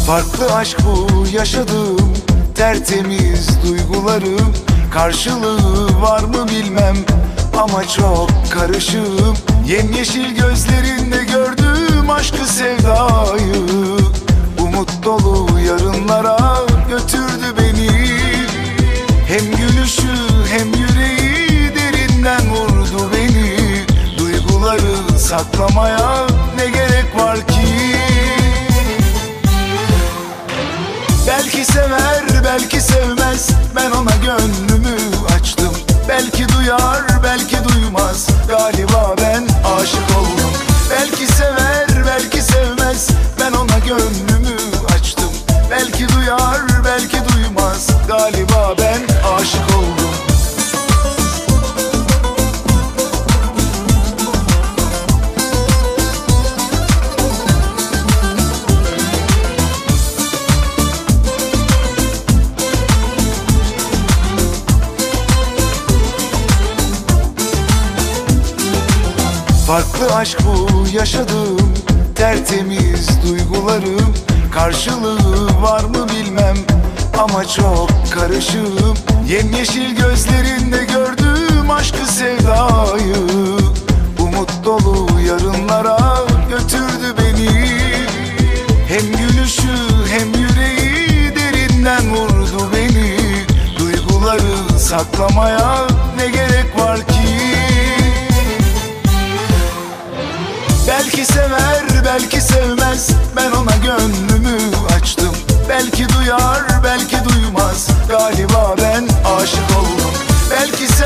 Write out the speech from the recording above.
Farklı aşk bu yaşadığım, tertemiz duygularım. Karşılığı var mı bilmem ama çok karışığım. Yemyeşil gözlerinde gördüm aşkı sevdayı. Umut dolu yarınlara götürdü beni. Hem gülüşü hem yüreği derinden vurdu beni. Duyguları saklamaya ne gerek var ki? Belki sever, belki sevmez, ben ona gönlümü açtım. Belki duyar, belki duymaz, galiba ben aşık oldum. Belki sever, belki sevmez, ben ona gönlümü açtım. Belki duyar, belki duymaz, galiba ben aşık oldum. Farklı aşk bu yaşadığım, tertemiz duygularım. Karşılığı var mı bilmem ama çok karışığım. Yemyeşil gözlerinde gördüm aşkı sevdayı. Umut dolu yarınlara götürdü beni. Hem gülüşü hem yüreği derinden vurdu beni. Duyguları saklamaya ne gerek var ki? Belki sever, belki sevmez, ben ona gönlümü açtım. Belki duyar, belki duymaz, galiba ben aşık oldum. Belki